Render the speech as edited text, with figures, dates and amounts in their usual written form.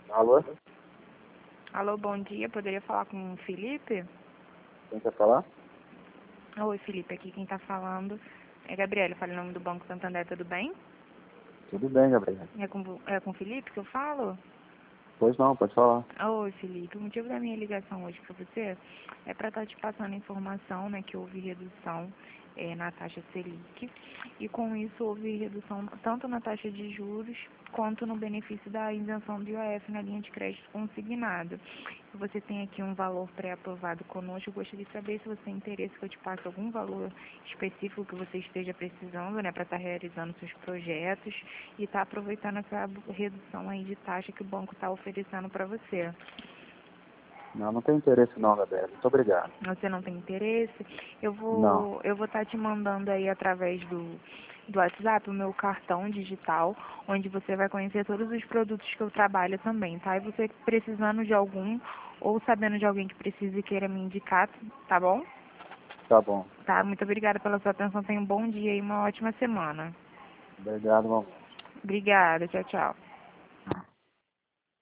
Alô? Alô, bom dia. Poderia falar com o Felipe? Quem quer falar? Oi, Felipe. Aqui quem está falando é Gabriela. Fala em nome do Banco Santander, tudo bem? Tudo bem, Gabriel. É com o Felipe que eu falo? Pois não, pode falar. Oi, Felipe. O motivo da minha ligação hoje para você é para estar te passando informação, né, que houve redução na taxa Selic e com isso houve redução tanto na taxa de juros quanto no benefício da isenção do IOF na linha de crédito consignado. Você tem aqui um valor pré-aprovado conosco. Eu gostaria de saber se você tem interesse que eu te passe algum valor específico que você esteja precisando, né, para estar realizando seus projetos e estar aproveitando essa redução aí de taxa que o banco está oferecendo para você. Não, não tem interesse não, Gabriel. Muito obrigado. Você não tem interesse? Eu Não, vou estar te mandando aí através do WhatsApp o meu cartão digital, onde você vai conhecer todos os produtos que eu trabalho também, tá? E você precisando de algum ou sabendo de alguém que precise e queira me indicar, tá bom? tá bom. Tá, muito obrigada pela sua atenção. Tenha um bom dia e uma ótima semana. Obrigado, mamãe. Obrigada, tchau, tchau.